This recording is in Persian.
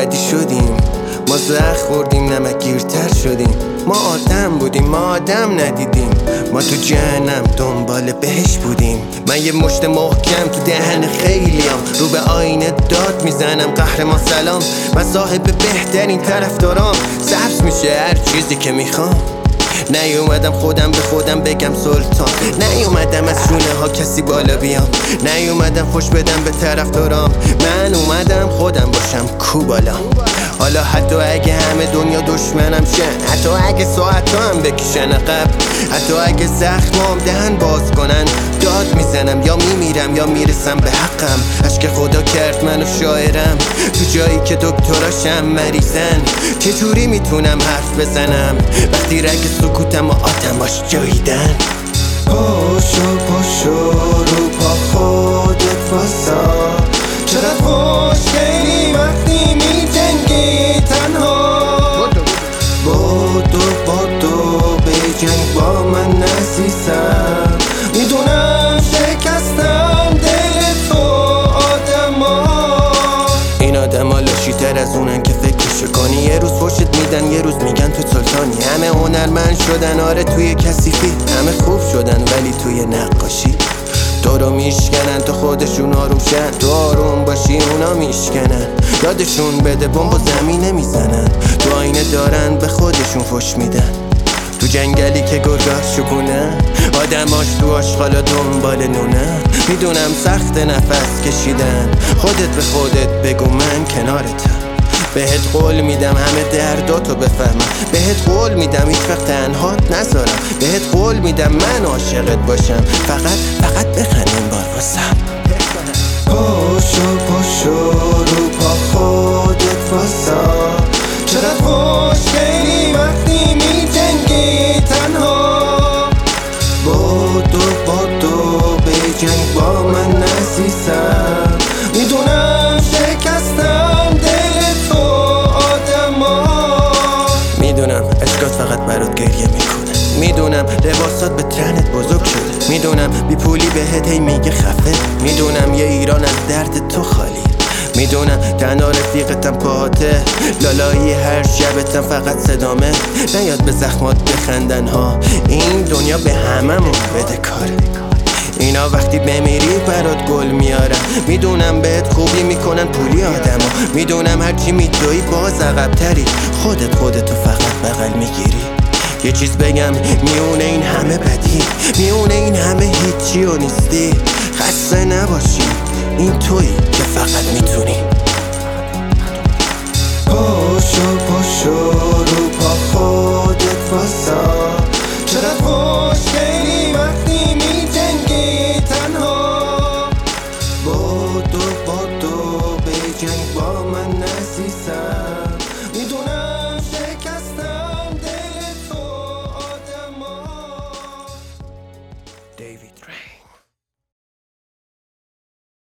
بدی شدیم، ما زخم خوردیم نمکگیرتر شدیم. ما آدم بودیم، ما آدم ندیدیم. ما تو جهنم دنبال بهش بودیم. من یه مشت محکم تو دهن خیلیم، رو به آینه داد میزنم قهرمان سلام. من صاحب بهترین طرفدارام، سبز میشه هر چیزی که میخوام. نیومدم خودم به خودم بگم سلطان، نیومدم از شونه ها کسی بالا بیام، نیومدم خوش بدم به طرفدارام. من اومدم خودم باشم کو بالا. حالا حتی اگه همه دنیا دشمنم شن، حتی اگه ساعت هم بکشن عقب، حتی اگه زخمام دهن باز کنن، داد میزنم یا میمیرم یا میرسم به حقم. عشق خدا کرد منو شاعرم، تو جایی که دکتراشم مریضن. چجوری میتونم حرف بزنم وقتی رگ سکوتم و آدماش جاییدن؟ پاشو پاشو رو پا خودت واسا، چقدر خوشگلی وقتی میجنگی تنها. بادو بجنگ با من عزیزم، میدونم شکستم دل تو آدما. این آدما لاشی‌تر از اونن که فکرشو کنی. یه روز فوشت میدن یه روز میگن تو سلطانی. همه هنرمند شدن آره توی کثیفی، همه خوب شدن ولی توی نقاشی. تو رو میشکنن تا خودشون آروم شن، تو آروم باشی اونا میشکنن. یادشون بده بمب و زمین نمیزنن، تو آینه دارن به خودشون فش میدن. تو جنگلی که گرگاه شکونن، آدماش تو آشغالا دنبال نونن. میدونم سخت نفس کشیدن، خودت به خودت بگو من کنارتم. بهت قول میدم همه درداتو بفهمم، بهت قول میدم هیچ وقت تنهات نذارم، بهت قول میدم من عاشقت باشم. فقط بخند این بار واسم. پاشو رو پا خودت واسا، چقدر خوشگلی وقتی میجنگی تنها. بادو بجنگ با من عزیزم، میدونم شکستم دل تو آدما. میدونم عشقات فقط برات گریه میکنه، میدونم لباسات به تنت بزرگ شده، میدونم بی پولی بهت هی میگه خفه، میدونم یه ایران از درد تو خالی، میدونم تنها رفیقتم پاته، لالایی هر شبتم فقط صدامه. نیاد به زخمات بخندن ها، این دنیا به هممون بده کاره. اینا وقتی بمیری برات گل میارن، میدونم بهت خوبی میکنن پولی آدما، میدونم هرچی میدوی باز عقب‌تری، خودتو فقط بغل میگیری. یه چیز بگم میونه این همه بدی، میونه این همه هیچی و نیستی. خسته نباشی این تویی که فقط میتونی. پاشو